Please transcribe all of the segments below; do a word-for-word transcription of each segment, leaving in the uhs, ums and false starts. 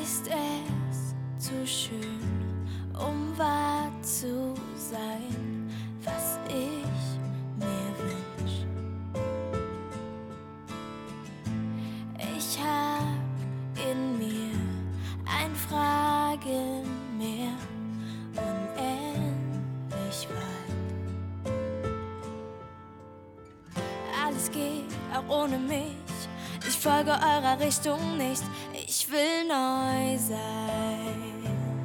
ist es zu schön, um wahr zu sein, was ich mir wünsch. Ich hab in mir ein Fragenmeer, unendlich weit. Alles geht auch ohne mich, ich folge eurer Richtung nicht, ich will neu sein.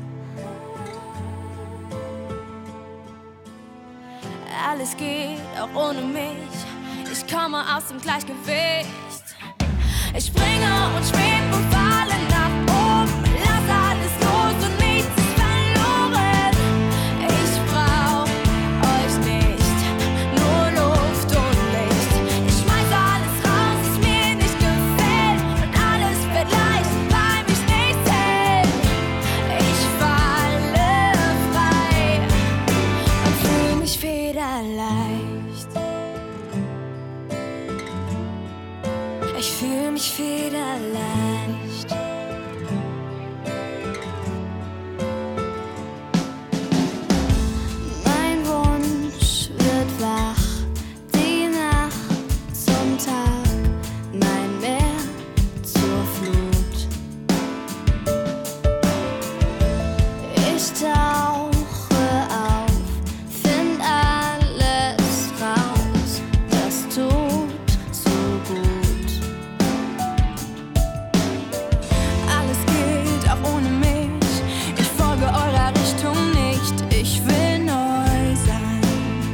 Alles geht auch ohne mich, ich komme aus dem Gleichgewicht. Ich springe und schweb und falle nach oben, lass alles los und nichts ist verloren. Ich brauch euch nicht, nur Luft und Licht. Ich schmeiß alles raus, was mir nicht gefällt, und alles wird leicht, weil mich nichts hält. Ich falle frei und fühl mich federleicht. Ich fühl mich federleicht. Mein Wunsch wird wach, die Nacht zum Tag, mein Meer zur Flut. Ich tauche auf, find alles raus, das tut so gut. Alles geht auch ohne mich, ich folge eurer Richtung nicht, ich will neu sein.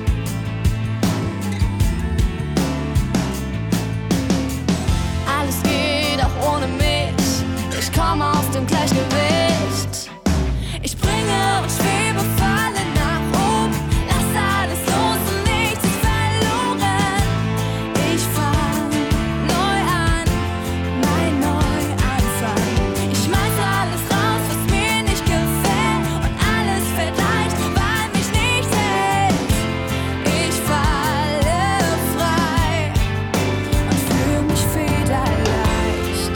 Alles geht auch ohne mich, ich komme aus dem Gleichgewicht. Ich springe und schwebe, falle nach oben, lass alles los und nichts ist verloren. Ich fang neu an, mein Neuanfang. Ich schmeiß alles raus, was mir nicht gefällt, und alles wird leicht, weil mich nichts hält. Ich falle frei und fühl mich federleicht.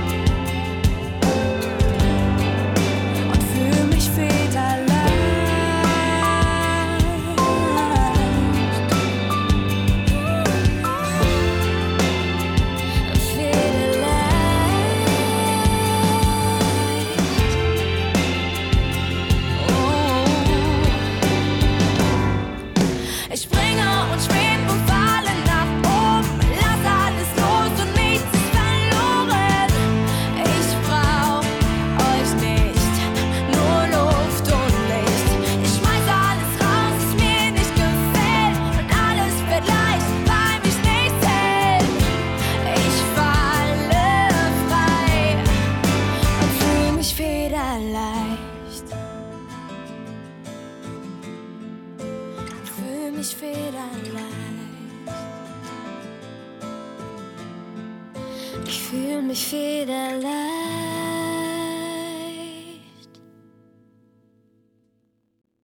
Und fühl mich federleicht. Ich springe und schweb und falle nach oben, lass alles los und nichts ist verloren. Ich brauch euch nicht, nur Luft und Licht. Ich schmeiß alles raus, was mir nicht gefällt, und alles wird leicht, weil mich nichts hält. Ich falle frei und fühl mich federleicht. Fühl mich federleicht. Ich fühl mich federleicht.